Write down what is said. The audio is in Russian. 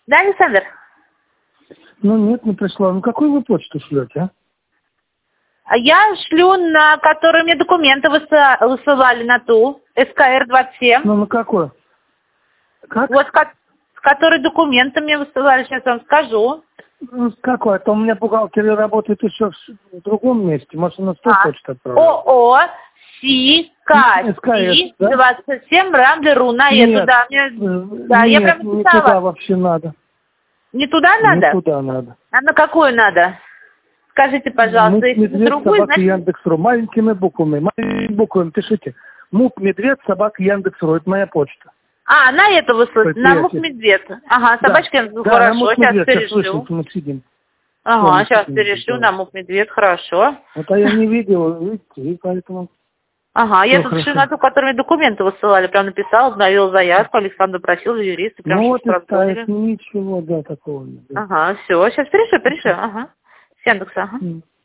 Да, Александр? Ну нет, не пришла. Ну какую вы почту шлете, а? Я шлю, на которую мне документы высылали на ту, СКР-27. Ну на какую? Как? Вот с которой документы мне высылали, сейчас вам скажу. Ну, с какой? А то у меня бухгалтер работает еще в другом месте. Может, на 100 почту отправляет? ООО СКС, да? 27 Рамблеру на эту, Нет, да, да, я прям не написала. туда вообще надо. Не туда надо? Не туда надо. А на какую надо? Скажите, пожалуйста, Муп если на медведь другую, собака значит... Яндекс.ру. Маленькими буквами пишите. Муп медведь собака Яндекс.ру. Это моя почта. А, на это выслать, на Предприятие. Мук-Медведь. Ага, собачки, Да, хорошо, на Муп сейчас медведь. Сейчас перешлю. слышите, мы сидим. Ага, Мы сейчас сидим, перешлю да. на Мук-Медведь, хорошо. Вот, а я не видел, видите, и поэтому... Ага, я Всё тут шлю хорошо. на ту, которую мне документы высылали, прям написал, обновил заявку, Александр просил, юристы, прям Ну сейчас вот и прозвонили. ставит, ничего, да, такого нет. Да. Ага, все, сейчас перешлю, ага. С Яндекса, ага.